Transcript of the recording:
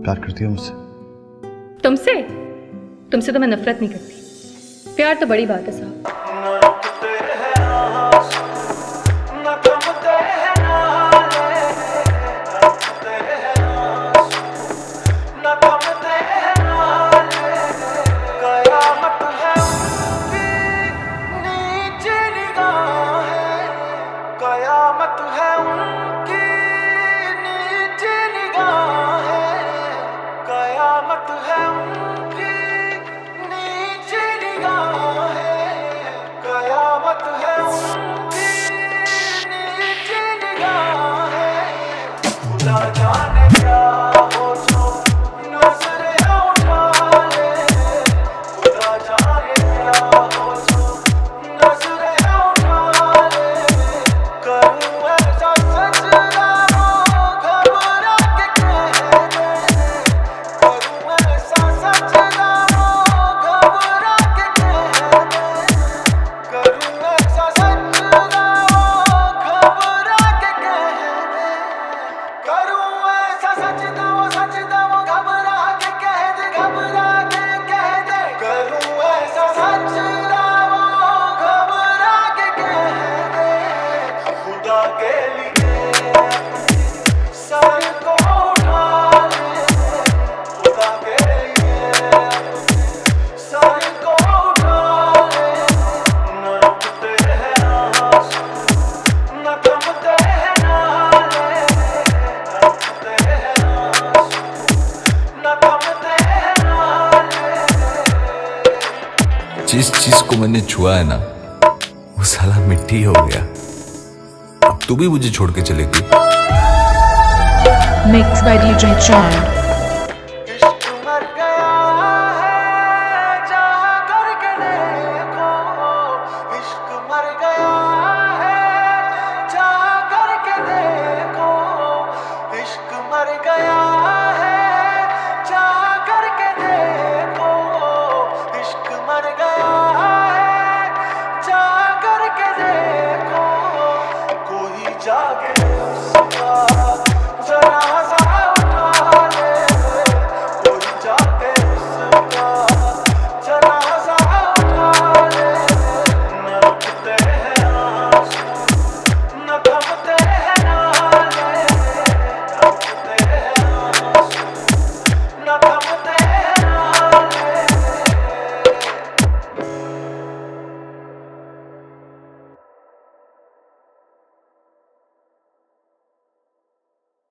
प्यार करती हो मुझसे? तुमसे तुमसे तो मैं नफरत नहीं करती। प्यार तो बड़ी बात है साहब। कयामत है उनकी नीची निगाहें, कयामत है उनकी नीची निगाहें, कयामत है उनकी नीची निगाहें। खुदा जाने क्या हो जो नजरें उठा ले, खुदा जाने क्या हो जो नजरें उठा ले। करूँ ऐसा सजदा वो घबरा के कह दे, करूँ ऐसा सजदा वो घबरा के कह दे, करूँ ऐसा सजदा वो घबरा के कह दे, करूँ ऐसा सजदा वो घबरा के कह दे, घबरा के कह दे, करूँ ऐसा सजदा वो घबरा के कह दे। खुदा के लिए सर को उठा ले, खुदा के लिए सर को उठा ले। न रुकते हैं आंसू, न थमते हैं नाले, न रुकते हैं आंसू, न थमते हैं नाले। जिस चीज को मैंने छुआ है ना, वो साला मिट्टी हो गया। अब तू भी मुझे छोड़ के चलेगी? Mixed by DJ Chad.